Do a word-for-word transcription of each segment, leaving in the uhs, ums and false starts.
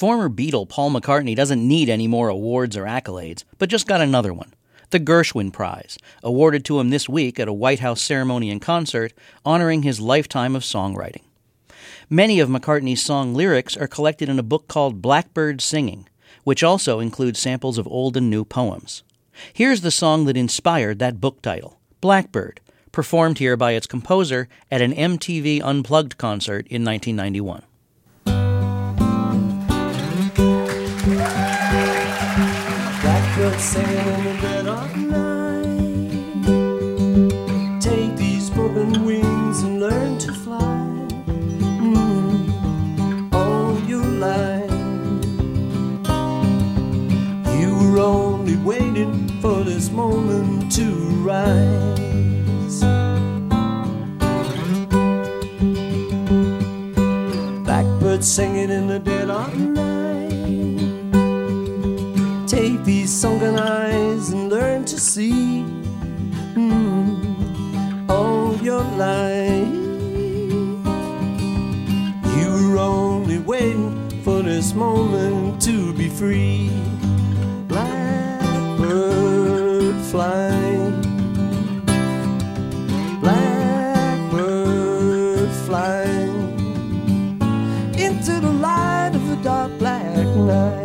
Former Beatle Paul McCartney doesn't need any more awards or accolades, but just got another one. The Gershwin Prize, awarded to him this week at a White House ceremony and concert, honoring his lifetime of songwriting. Many of McCartney's song lyrics are collected in a book called Blackbird Singing, which also includes samples of old and new poems. Here's the song that inspired that book title, Blackbird, performed here by its composer at an M T V Unplugged concert in nineteen ninety-one. Blackbird singing in the dead of night. Take these broken wings and learn to fly. Mm, all your life. You were only waiting for this moment to rise. Blackbird singing in the dead of night. Take these sunken eyes and learn to see mm, all your life. You were only waiting for this moment to be free. Blackbird flying, blackbird flying into the light of the dark black night.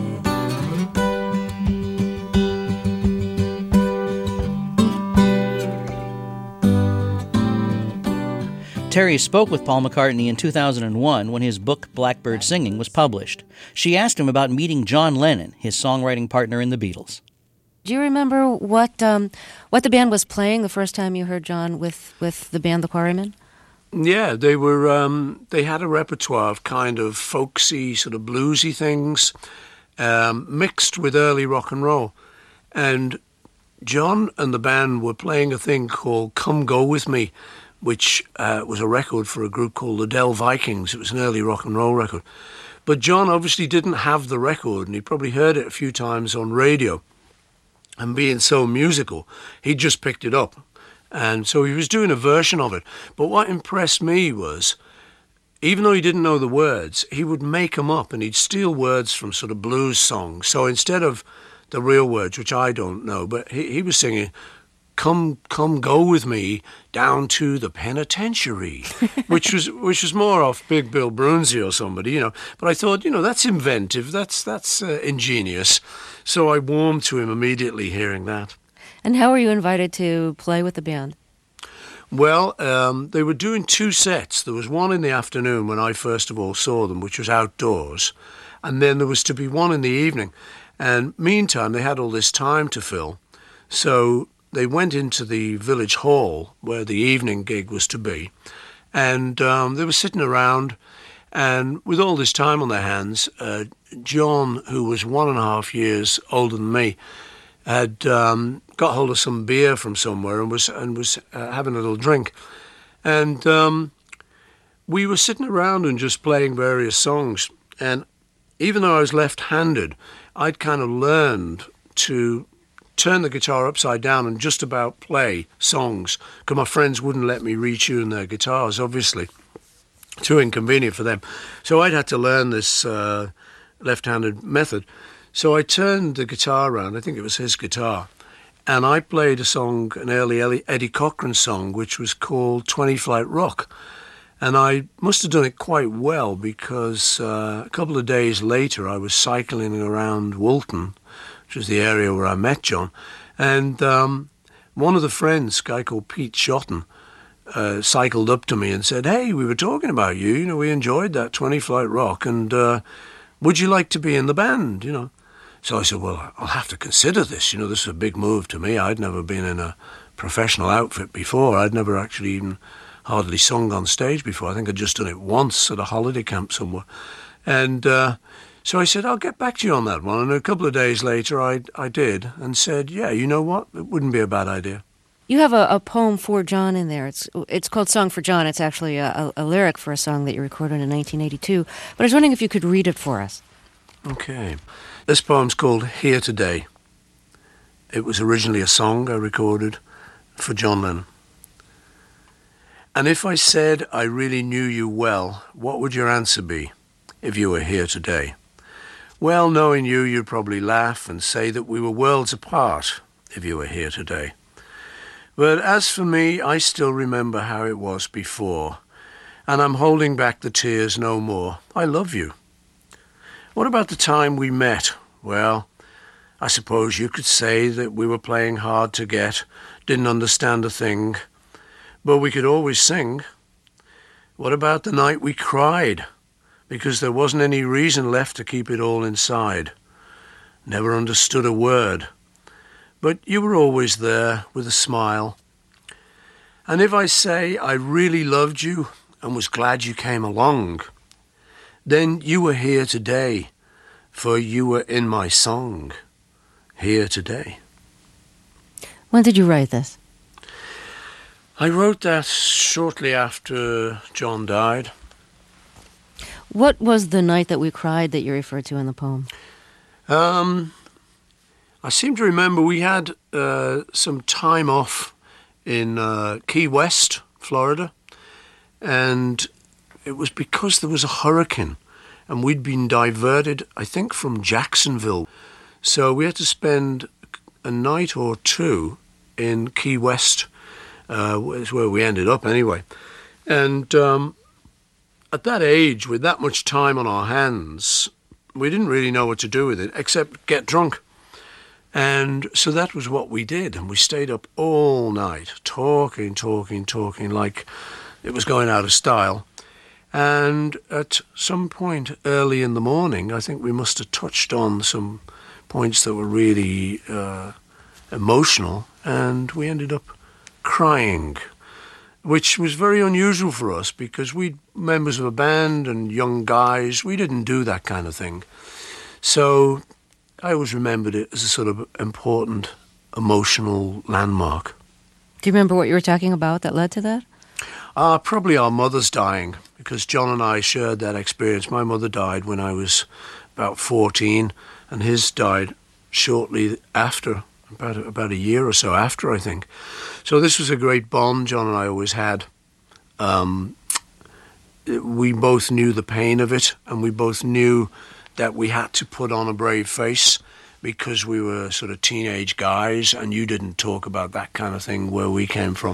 Terry spoke with Paul McCartney in two thousand one when his book Blackbird Singing was published. She asked him about meeting John Lennon, his songwriting partner in the Beatles. Do you remember what um, what the band was playing the first time you heard John with, with the band The Quarrymen? Yeah, they were. Um, they had a repertoire of kind of folksy, sort of bluesy things, um, mixed with early rock and roll. And John and the band were playing a thing called "Come Go With Me," which uh, was a record for a group called the Dell Vikings. It was an early rock and roll record. But John obviously didn't have the record, and he probably heard it a few times on radio. And being so musical, he just picked it up. And so he was doing a version of it. But what impressed me was, even though he didn't know the words, he would make them up, and he'd steal words from sort of blues songs. So instead of the real words, which I don't know, but he, he was singing, Come, come, go with me down to the penitentiary, which was which was more off Big Bill Broonzy or somebody, you know. But I thought, you know, that's inventive, that's that's uh, ingenious. So I warmed to him immediately hearing that. And how were you invited to play with the band? Well, um, they were doing two sets. There was one in the afternoon when I first of all saw them, which was outdoors, and then there was to be one in the evening. And meantime, they had all this time to fill, so they went into the village hall where the evening gig was to be, and um, they were sitting around, and with all this time on their hands, uh, John, who was one and a half years older than me, had um, got hold of some beer from somewhere and was and was uh, having a little drink, and um, we were sitting around and just playing various songs. And even though I was left-handed, I'd kind of learned to turn the guitar upside down and just about play songs, because my friends wouldn't let me retune their guitars, obviously. Too inconvenient for them. So I'd had to learn this uh, left-handed method. So I turned the guitar around, I think it was his guitar, and I played a song, an early Eddie Cochran song, which was called twenty Flight Rock. And I must have done it quite well, because uh, a couple of days later I was cycling around Woolton, which was the area where I met John, and um, one of the friends, a guy called Pete Shotton, uh, cycled up to me and said, "Hey, we were talking about you, you know, we enjoyed that twenty Flight Rock, and uh, would you like to be in the band, you know?" So I said, "Well, I'll have to consider this, you know, this is a big move to me. I'd never been in a professional outfit before. I'd never actually even hardly sung on stage before. I think I'd just done it once at a holiday camp somewhere. And uh, so I said, I'll get back to you on that one. And a couple of days later, I I did, and said, yeah, you know what? It wouldn't be a bad idea. You have a, a poem for John in there. It's it's called Song for John. It's actually a, a, a lyric for a song that you recorded in nineteen eighty-two. But I was wondering if you could read it for us. Okay. This poem's called Here Today. It was originally a song I recorded for John Lennon. And if I said I really knew you well, what would your answer be if you were here today? Well, knowing you, you'd probably laugh and say that we were worlds apart if you were here today. But as for me, I still remember how it was before, and I'm holding back the tears no more. I love you. What about the time we met? Well, I suppose you could say that we were playing hard to get, didn't understand a thing, but we could always sing. What about the night we cried? Because there wasn't any reason left to keep it all inside. Never understood a word. But you were always there with a smile. And if I say I really loved you and was glad you came along, then you were here today, for you were in my song, here today. When did you write this? I wrote that shortly after John died. What was the night that we cried that you referred to in the poem? Um, I seem to remember we had uh, some time off in uh, Key West, Florida, and it was because there was a hurricane, and we'd been diverted, I think, from Jacksonville. So we had to spend a night or two in Key West, uh, is where we ended up anyway. And um, at that age, with that much time on our hands, we didn't really know what to do with it, except get drunk. And so that was what we did, and we stayed up all night, talking, talking, talking, like it was going out of style. And at some point early in the morning, I think we must have touched on some points that were really uh, emotional, and we ended up crying, which was very unusual for us because we members of a band and young guys, we didn't do that kind of thing. So I always remembered it as a sort of important emotional landmark. Do you remember what you were talking about that led to that? Uh, probably our mother's dying, because John and I shared that experience. My mother died when I was about fourteen, and his died shortly after, about a, about a year or so after, I think. So this was a great bond John and I always had. Um, we both knew the pain of it, and we both knew that we had to put on a brave face because we were sort of teenage guys, and you didn't talk about that kind of thing where we came from.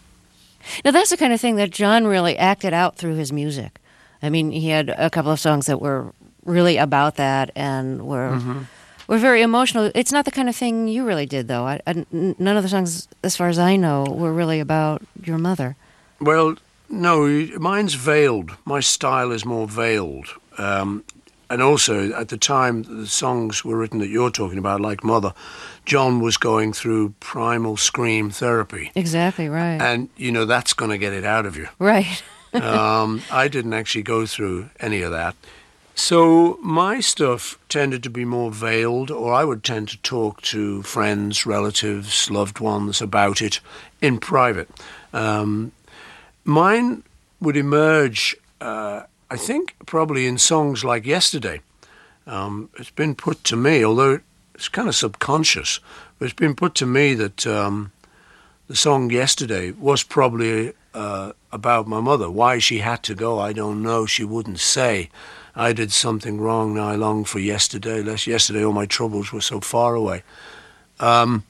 Now, that's the kind of thing that John really acted out through his music. I mean, he had a couple of songs that were really about that and were mm-hmm. were very emotional. It's not the kind of thing you really did, though. I, I, none of the songs, as far as I know, were really about your mother. Well, no, mine's veiled. My style is more veiled. Um, and also, at the time the songs were written that you're talking about, like Mother, John was going through primal scream therapy. Exactly, right. And, you know, that's going to get it out of you. Right. um, I didn't actually go through any of that. So my stuff tended to be more veiled, or I would tend to talk to friends, relatives, loved ones about it in private. Um, mine would emerge, uh, I think, probably in songs like Yesterday. Um, it's been put to me, although it's kind of subconscious, but it's been put to me that um, the song Yesterday was probably uh, about my mother. Why she had to go, I don't know. She wouldn't say. I did something wrong, now I long for yesterday. Lest yesterday all my troubles were so far away. Um,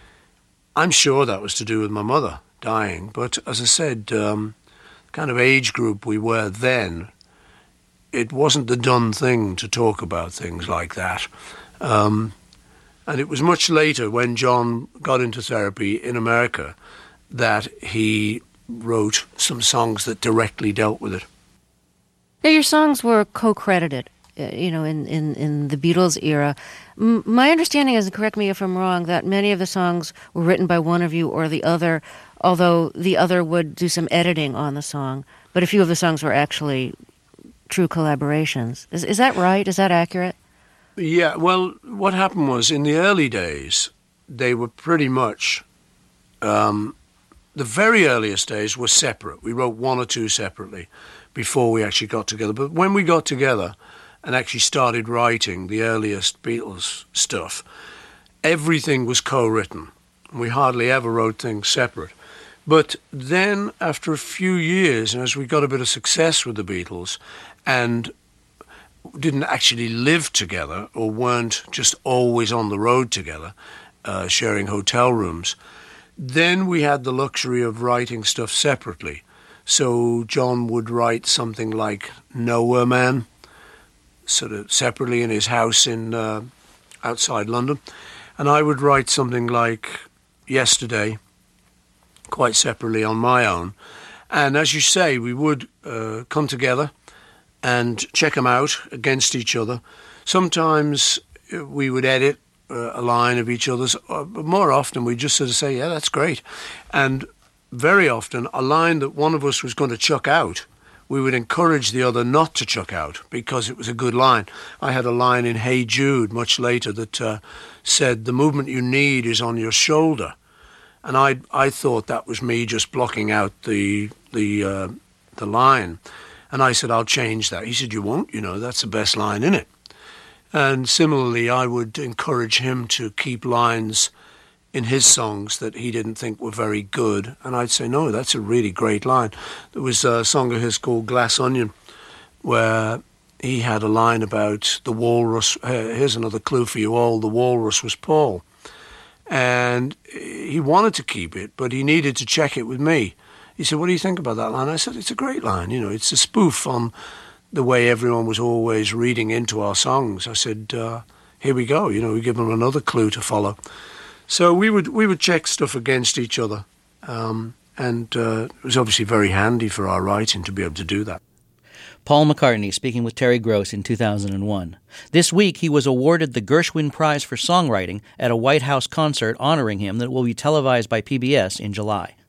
I'm sure that was to do with my mother dying, but as I said, um, the kind of age group we were then, it wasn't the done thing to talk about things like that. Um, and it was much later when John got into therapy in America that he wrote some songs that directly dealt with it. Now, your songs were co-credited, uh, you know, in, in, in the Beatles era. M- my understanding is, and correct me if I'm wrong, that many of the songs were written by one of you or the other, although the other would do some editing on the song. But a few of the songs were actually true collaborations. Is, is that right? Is that accurate? Yeah, well, what happened was, in the early days, they were pretty much... Um, the very earliest days were separate. We wrote one or two separately before we actually got together. But when we got together and actually started writing the earliest Beatles stuff, everything was co-written. We hardly ever wrote things separate. But then, after a few years, and as we got a bit of success with the Beatles, and didn't actually live together or weren't just always on the road together, uh, sharing hotel rooms, then we had the luxury of writing stuff separately. So John would write something like Nowhere Man, sort of separately in his house in uh, outside London. And I would write something like Yesterday, quite separately on my own. And as you say, we would uh, come together and check them out against each other. Sometimes we would edit uh, a line of each other's, uh, but more often we just sort of say, yeah, that's great. And very often a line that one of us was going to chuck out, we would encourage the other not to chuck out because it was a good line. I had a line in Hey Jude much later that uh, said, the movement you need is on your shoulder. And I I thought that was me just blocking out the the uh, the line. And I said, I'll change that. He said, you won't, you know, that's the best line in it. And similarly, I would encourage him to keep lines in his songs that he didn't think were very good. And I'd say, no, that's a really great line. There was a song of his called Glass Onion, where he had a line about the walrus. Uh, here's another clue for you all. The walrus was Paul. And he wanted to keep it, but he needed to check it with me. He said, what do you think about that line? I said, it's a great line. You know, it's a spoof on the way everyone was always reading into our songs. I said, uh, here we go. You know, we give them another clue to follow. So we would we would check stuff against each other. Um, and uh, it was obviously very handy for our writing to be able to do that. Paul McCartney speaking with Terry Gross in two thousand one. This week, he was awarded the Gershwin Prize for Songwriting at a White House concert honoring him that will be televised by P B S in July.